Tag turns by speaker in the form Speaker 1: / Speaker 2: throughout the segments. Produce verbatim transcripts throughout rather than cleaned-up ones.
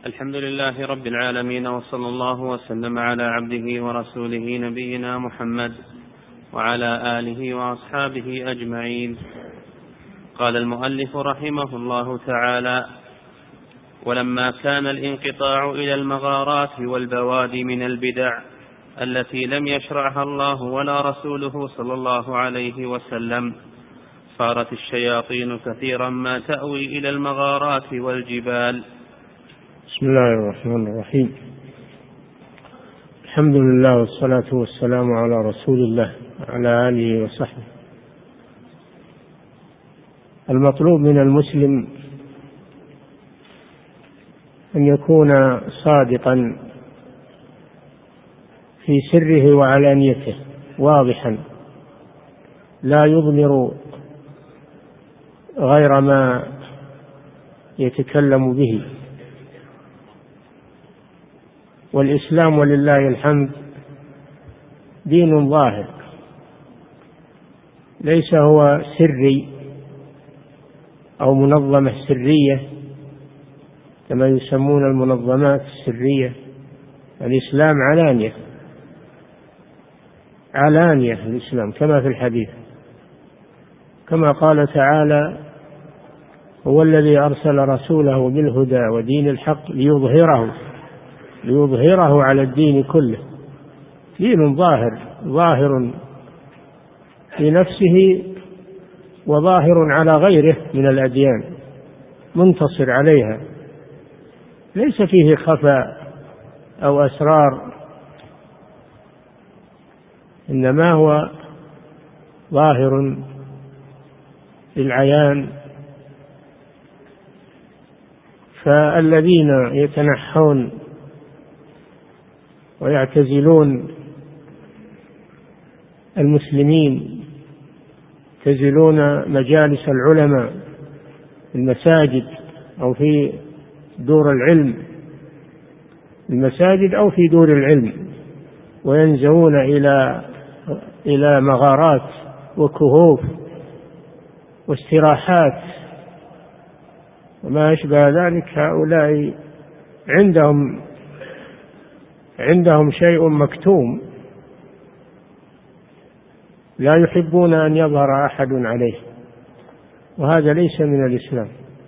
Speaker 1: الحمد لله رب العالمين، وصلى الله وسلم على عبده ورسوله نبينا محمد وعلى آله وأصحابه أجمعين. قال المؤلف رحمه الله تعالى: ولما كان الانقطاع إلى المغارات والبوادي من البدع التي لم يشرعها الله ولا رسوله صلى الله عليه وسلم، صارت الشياطين كثيرا ما تأوي إلى المغارات والجبال.
Speaker 2: بسم الله الرحمن الرحيم. الحمد لله والصلاة والسلام على رسول الله وعلى آله وصحبه. المطلوب من المسلم أن يكون صادقا في سره وعلانيته، واضحا لا يضمر غير ما يتكلم به. والإسلام ولله الحمد دين ظاهر، ليس هو سري أو منظمة سرية كما يسمون المنظمات السرية. الإسلام علانية، علانية الإسلام كما في الحديث، كما قال تعالى: هو الذي أرسل رسوله بالهدى ودين الحق ليظهره ليظهره على الدين كله. دين ظاهر، ظاهر في نفسه وظاهر على غيره من الأديان، منتصر عليها، ليس فيه خفاء أو أسرار، إنما هو ظاهر للعيان. فالذين يتنحون ويعتزلون المسلمين، يعتزلون مجالس العلماء في المساجد أو في دور العلم، المساجد أو في دور العلم، وينزوون إلى إلى مغارات وكهوف واستراحات وما أشبه ذلك، هؤلاء عندهم عندهم شيء مكتوم لا يحبون أن يظهر أحد عليه، وهذا ليس من الإسلام.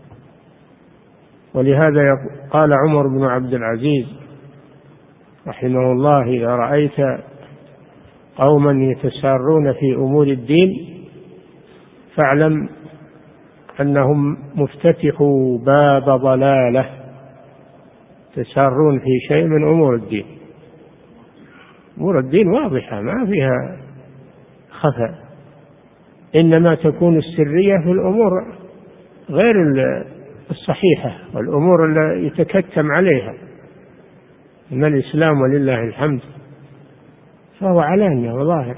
Speaker 2: ولهذا قال عمر بن عبد العزيز رحمه الله: إذا رأيت قوما يتسارون في أمور الدين فاعلم أنهم مفتتحوا باب ضلالة، يتسارون في شيء من أمور الدين. أمور الدين واضحة ما فيها خفاء، إنما تكون السرية في الأمور غير الصحيحة والأمور التي يتكتم عليها. إن الإسلام ولله الحمد فهو علانية وظاهر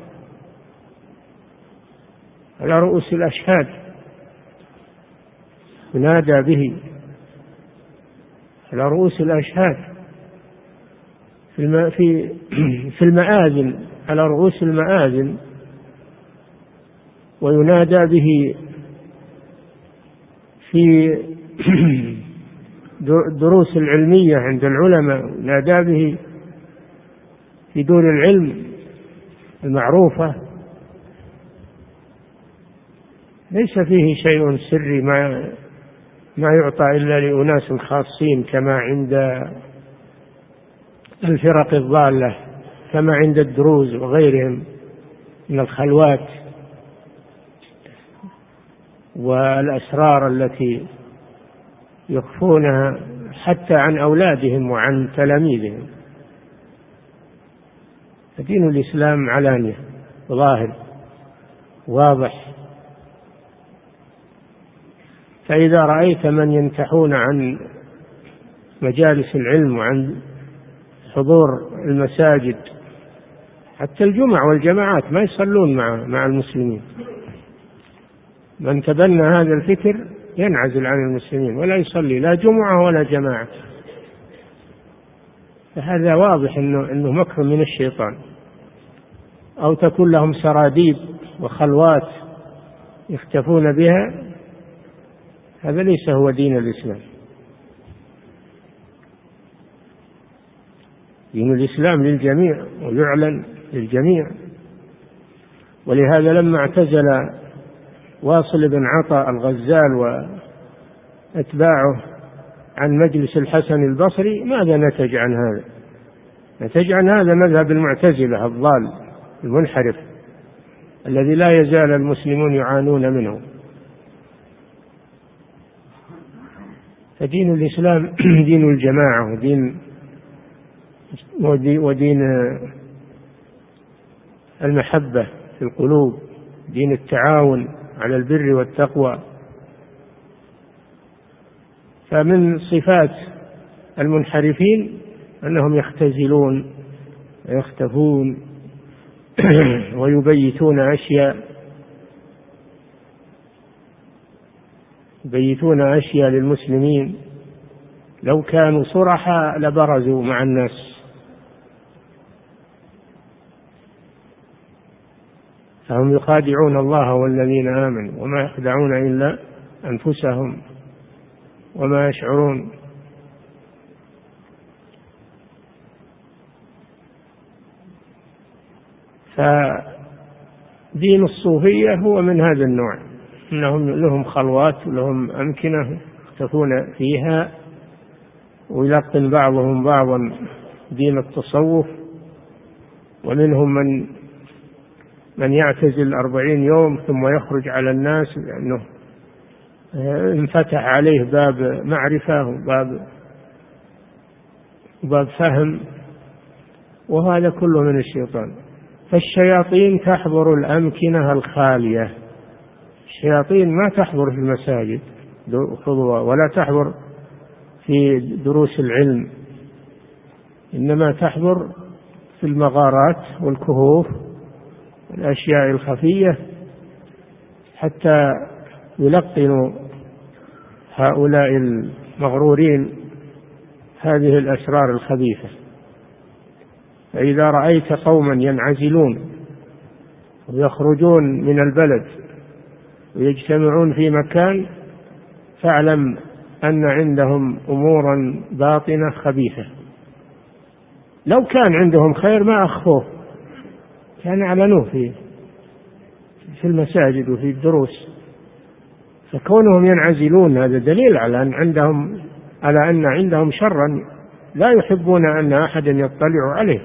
Speaker 2: على رؤوس الأشهاد، ينادى به على رؤوس الأشهاد، في في المآذن، على رؤوس المآذن، وينادى به في الدروس العلمية عند العلماء، ينادى به في دور العلم المعروفة. ليس فيه شيء سري ما ما يعطى إلا لأناس خاصين، كما عند الفرق الضالة، كما عند الدروز وغيرهم من الخلوات والأسرار التي يخفونها حتى عن أولادهم وعن تلاميذهم. فدين الإسلام علانية ظاهر واضح. فإذا رأيت من ينتحون عن مجالس العلم وعن حضور المساجد، حتى الجمع والجماعات ما يصلون مع مع المسلمين، من تبنى هذا الفكر ينعزل عن المسلمين ولا يصلي لا جمعة ولا جماعة. فهذا واضح إنه إنه مكر من الشيطان. أو تكون لهم سراديب وخلوات يختفون بها، هذا ليس هو دين الإسلام. دين الإسلام للجميع ويعلن للجميع. ولهذا لما اعتزل واصل بن عطاء الغزال وأتباعه عن مجلس الحسن البصري ماذا نتج عن هذا؟ نتج عن هذا مذهب المعتزلة الضال المنحرف الذي لا يزال المسلمون يعانون منه. فدين الإسلام دين الجماعة ودين ودين المحبة في القلوب، دين التعاون على البر والتقوى. فمن صفات المنحرفين أنهم يختزلون ويختفون ويبيتون أشياء يبيتون أشياء للمسلمين، لو كانوا صرحا لبرزوا مع الناس. فهم يخادعون الله والذين آمنوا وما يخدعون إلا أنفسهم وما يشعرون. فدين الصوفية هو من هذا النوع، إنهم لهم خلوات ولهم أمكنة يختفون فيها، ويلقن بعضهم بعضا دين التصوف. ومنهم من من يعتزل أربعين يوم ثم يخرج على الناس لأنه انفتح عليه باب معرفة وباب وباب فهم، وهذا كله من الشيطان. فالشياطين تحضر الأمكنة الخالية، الشياطين ما تحضر في المساجد ولا تحضر في دروس العلم، إنما تحضر في المغارات والكهوف والأشياء الخفية حتى يلقنوا هؤلاء المغرورين هذه الأسرار الخبيثة. فإذا رأيت قوما ينعزلون ويخرجون من البلد ويجتمعون في مكان فاعلم أن عندهم أمورا باطنة خبيثة. لو كان عندهم خير ما أخفوه، كان أعلنوه في في المساجد وفي الدروس. فكونهم ينعزلون هذا دليل على أن عندهم على أن عندهم شرا لا يحبون أن أحدا يطلع عليه،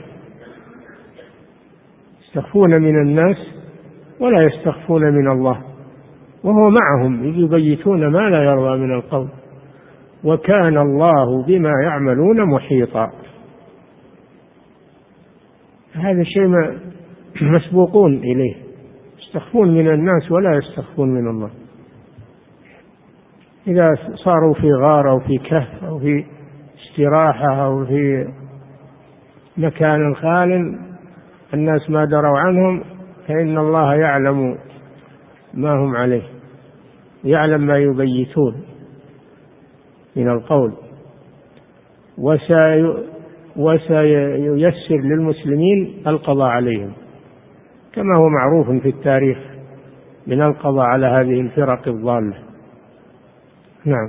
Speaker 2: يستخفون من الناس ولا يستخفون من الله، وهو معهم يبيتون ما لا يرضى من القول، وكان الله بما يعملون محيطا. هذا شيء مسبوقون إليه، يستخفون من الناس ولا يستخفون من الله. إذا صاروا في غار أو في كهف أو في استراحة أو في مكان خال الناس ما دروا عنهم، فإن الله يعلم ما هم عليه، يعلم ما يبيتون من القول، وسي وسييسر للمسلمين القضاء عليهم كما هو معروف في التاريخ من القضاء على هذه الفرق الضالة. نعم.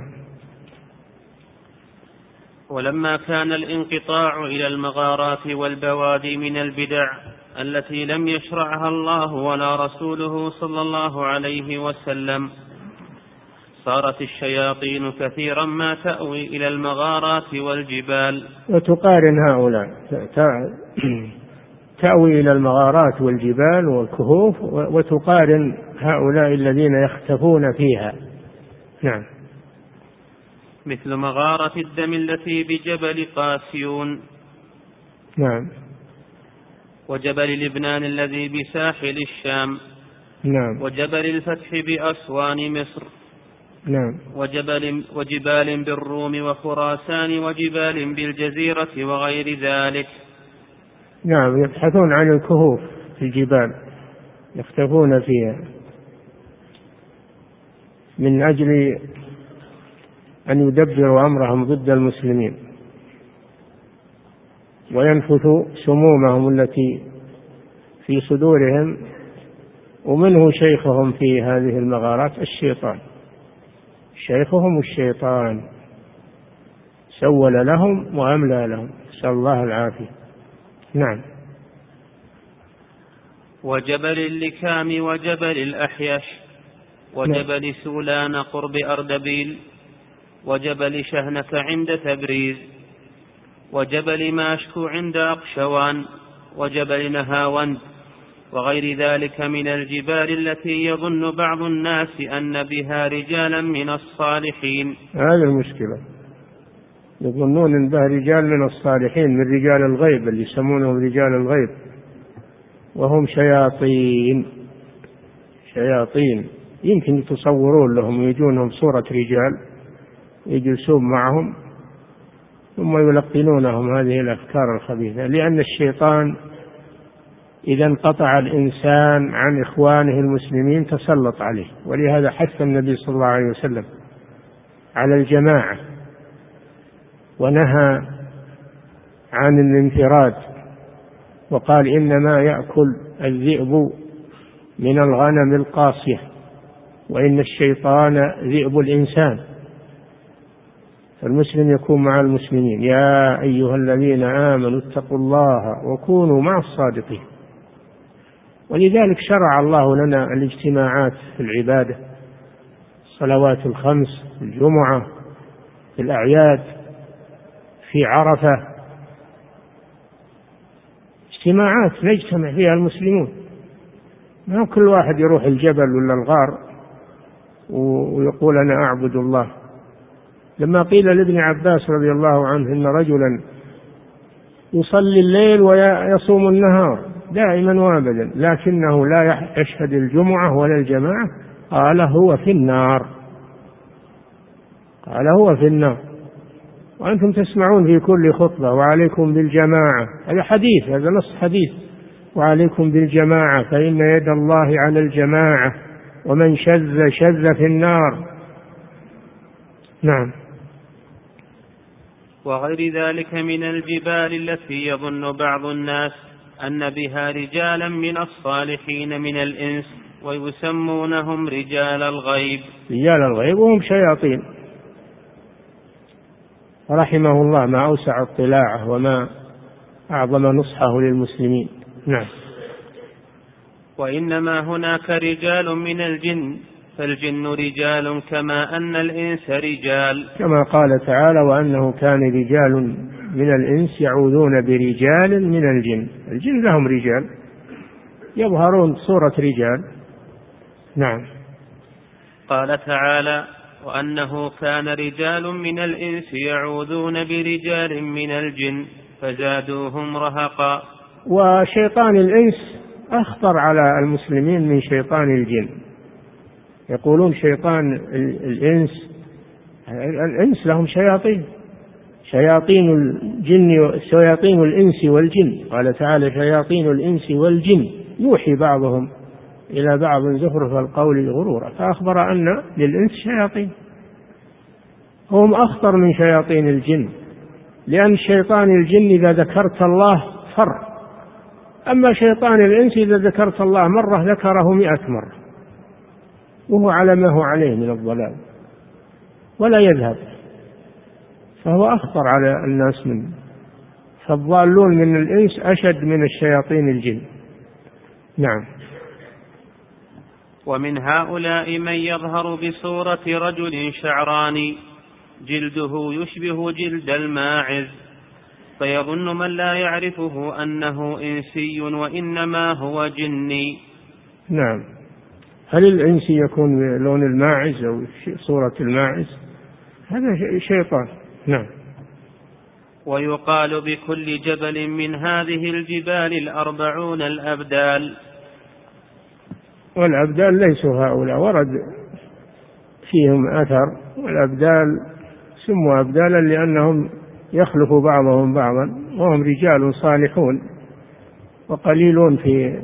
Speaker 1: ولما كان الانقطاع إلى المغارات والبوادي من البدع التي لم يشرعها الله ولا رسوله صلى الله عليه وسلم، صارت الشياطين كثيرا ما تأوي إلى المغارات والجبال.
Speaker 2: وتقارن هؤلاء تأوي إلى المغارات والجبال والكهوف، وتقارن هؤلاء الذين يختفون فيها. نعم.
Speaker 1: مثل مغارة الدم التي بجبل قاسيون.
Speaker 2: نعم.
Speaker 1: وجبل لبنان الذي بساحل الشام.
Speaker 2: نعم.
Speaker 1: وجبل الفتح بأسوان مصر.
Speaker 2: نعم.
Speaker 1: وجبل وجبال بالروم وخراسان وجبال بالجزيرة وغير ذلك.
Speaker 2: نعم. يبحثون عن الكهوف في الجبال يختفون فيها من أجل أن يدبروا أمرهم ضد المسلمين وينفثوا سمومهم التي في صدورهم. ومنه شيخهم في هذه المغارات الشيطان، شيخهم الشيطان سول لهم وأملى لهم، نسأل الله العافية. نعم.
Speaker 1: وجبل اللكام وجبل الأحيش وجبل سولان قرب أردبيل وجبل شهنة عند تبريز وجبل ماشكو عند أقشوان وجبل نهاوند وغير ذلك من الجبال التي يظن بعض الناس أن بها رجالا من الصالحين.
Speaker 2: هذا المشكلة، يظنون أن بها رجال من الصالحين من رجال الغيب اللي يسمونهم رجال الغيب، وهم شياطين شياطين يمكن يتصورون لهم ويجونهم صورة رجال يجلسون معهم ثم يلقنونهم هذه الأفكار الخبيثة، لأن الشيطان إذا انقطع الإنسان عن إخوانه المسلمين تسلط عليه، ولهذا حث النبي صلى الله عليه وسلم على الجماعة ونهى عن الانفراد، وقال إنما يأكل الذئب من الغنم القاصية وإن الشيطان ذئب الإنسان، فالمسلم يكون مع المسلمين. يا أيها الذين آمنوا اتقوا الله وكونوا مع الصادقين. ولذلك شرع الله لنا الاجتماعات في العبادة، الصلوات الخمس، الجمعة، في الأعياد، في عرفة، اجتماعات نجتمع فيها المسلمون، ما كل واحد يروح الجبل ولا الغار ويقول أنا أعبد الله. لما قيل لابن عباس رضي الله عنه إن رجلا يصلي الليل ويصوم النهار دائما وابدا لكنه لا يشهد الجمعة ولا الجماعة، قال هو في النار، قال هو في النار. وأنتم تسمعون في كل خطبة وعليكم بالجماعة، هذا حديث، هذا نص حديث، وعليكم بالجماعة فإن يد الله على الجماعة ومن شذ شذ في النار. نعم.
Speaker 1: وغير ذلك من الجبال التي يظن بعض الناس أن بها رجالا من الصالحين من الإنس ويسمونهم رجال الغيب.
Speaker 2: رجال الغيب وهم شياطين، رحمه الله ما أوسع اطلاعه وما أعظم نصحه للمسلمين. نعم.
Speaker 1: وإنما هناك رجال من الجن، فالجن رجال كما أن الإنس رجال،
Speaker 2: كما قال تعالى وأنه كان رجال من الإنس يعوذون برجال من الجن. الجن لهم رجال يظهرون صورة رجال. نعم.
Speaker 1: قال تعالى وأنه كان رجال من الإنس يعوذون برجال من الجن فزادوهم رهقا.
Speaker 2: وشيطان الإنس أخطر على المسلمين من شيطان الجن. يقولون شيطان الإنس، الإنس لهم شياطين، شياطين الجن شياطين الإنس والجن، قال تعالى شياطين الإنس والجن يوحي بعضهم إلى بعض زخرف القول غرورا، فأخبر أن للإنس شياطين، هم أخطر من شياطين الجن، لأن شيطان الجن إذا ذكرت الله فر، أما شيطان الإنس إذا ذكرت الله مرة ذكره مئة مرة وهو على ما هو عليه من الضلال ولا يذهب، فهو أخطر على الناس منه. فالضالون من الإنس أشد من الشياطين الجن. نعم.
Speaker 1: ومن هؤلاء من يظهر بصورة رجل شعراني جلده يشبه جلد الماعز، فيظن من لا يعرفه أنه إنسي وإنما هو جني.
Speaker 2: نعم. هل الإنسي يكون لون الماعز أو صورة الماعز؟ هذا شيطان. نعم.
Speaker 1: ويقال بكل جبل من هذه الجبال الأربعون الأبدال.
Speaker 2: والأبدال ليسوا هؤلاء، ورد فيهم أثر، والأبدال سموا أبدالا لأنهم يخلف بعضهم بعضا، وهم رجال صالحون وقليلون في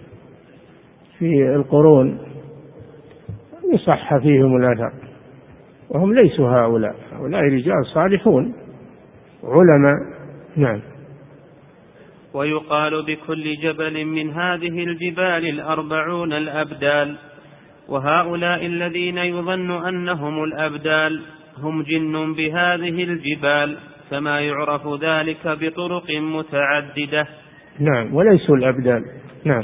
Speaker 2: في القرون يصح فيهم الأثر، وهم ليسوا هؤلاء، هؤلاء رجال صالحون علماء. نعم.
Speaker 1: ويقال بكل جبل من هذه الجبال الأربعون الأبدال، وهؤلاء الذين يظن أنهم الأبدال هم جن بهذه الجبال، كما يعرف ذلك بطرق متعددة.
Speaker 2: نعم، وليسوا الأبدال. نعم.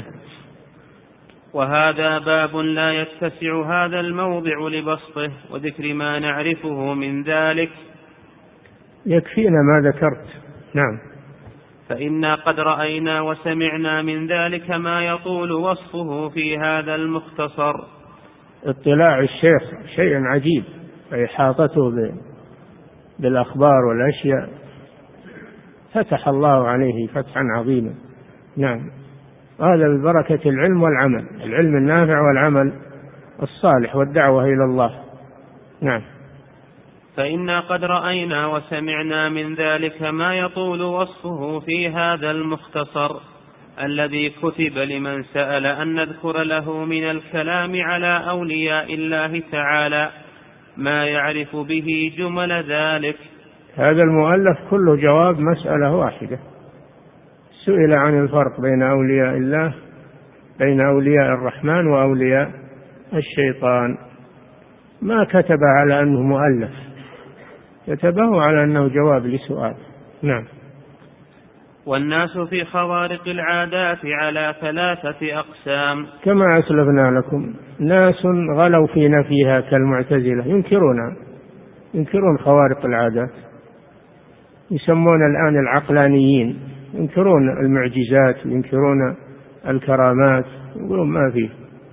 Speaker 1: وهذا باب لا يتسع هذا الموضع لبسطه وذكر ما نعرفه من ذلك،
Speaker 2: يكفينا ما ذكرت. نعم.
Speaker 1: فإنا قد رأينا وسمعنا من ذلك ما يطول وصفه في هذا المختصر.
Speaker 2: اطلاع الشيخ شيء عجيب، إحاطته بالأخبار والأشياء، فتح الله عليه فتحا عظيما. نعم. هذا ببركة العلم والعمل، العلم النافع والعمل الصالح والدعوة إلى الله. نعم.
Speaker 1: فإنا قد رأينا وسمعنا من ذلك ما يطول وصفه في هذا المختصر الذي كتب لمن سأل أن نذكر له من الكلام على أولياء الله تعالى ما يعرف به جمل ذلك.
Speaker 2: هذا المؤلف كله جواب مسألة واحدة، سئل عن الفرق بين أولياء الله، بين أولياء الرحمن وأولياء الشيطان، ما كتب على أنه مؤلف، كتبه على أنه جواب لسؤال. نعم.
Speaker 1: والناس في خوارق العادات على ثلاثة أقسام،
Speaker 2: كما أسلفنا لكم. ناس غلوا في نفيها كالمعتزلة، ينكرون ينكرون خوارق العادات، يسمون الآن العقلانيين، ينكرون المعجزات وينكرون الكرامات، يقولون ما فيه.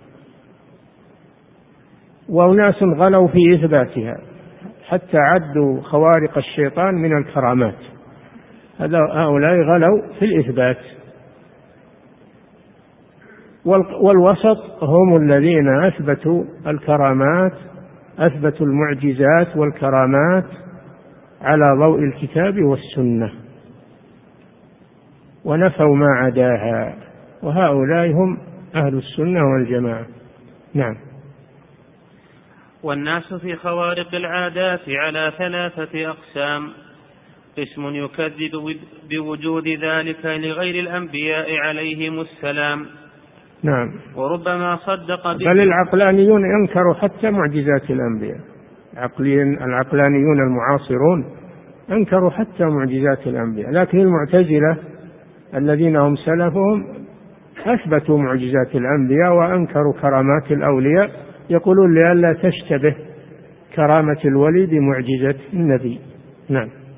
Speaker 2: وناس غلوا في إثباتها حتى عدوا خوارق الشيطان من الكرامات، هؤلاء غلوا في الإثبات. والوسط هم الذين أثبتوا الكرامات، أثبتوا المعجزات والكرامات على ضوء الكتاب والسنة، ونفوا ما عداها، وهؤلاء هم أهل السنة والجماعة. نعم.
Speaker 1: والناس في خوارق العادات على ثلاثة أقسام، قسم يكذب بوجود ذلك لغير الأنبياء عليهم السلام.
Speaker 2: نعم.
Speaker 1: وربما صدق به،
Speaker 2: بل العقلانيون ينكروا حتى معجزات الأنبياء، العقلانيون المعاصرون أنكروا حتى معجزات الأنبياء، لكن المعتزلة الذين هم سلفهم أثبتوا معجزات الأنبياء وأنكروا كرامات الأولياء، يقولون لئلا تشتبه كرامة الولي بمعجزة النبي. نعم.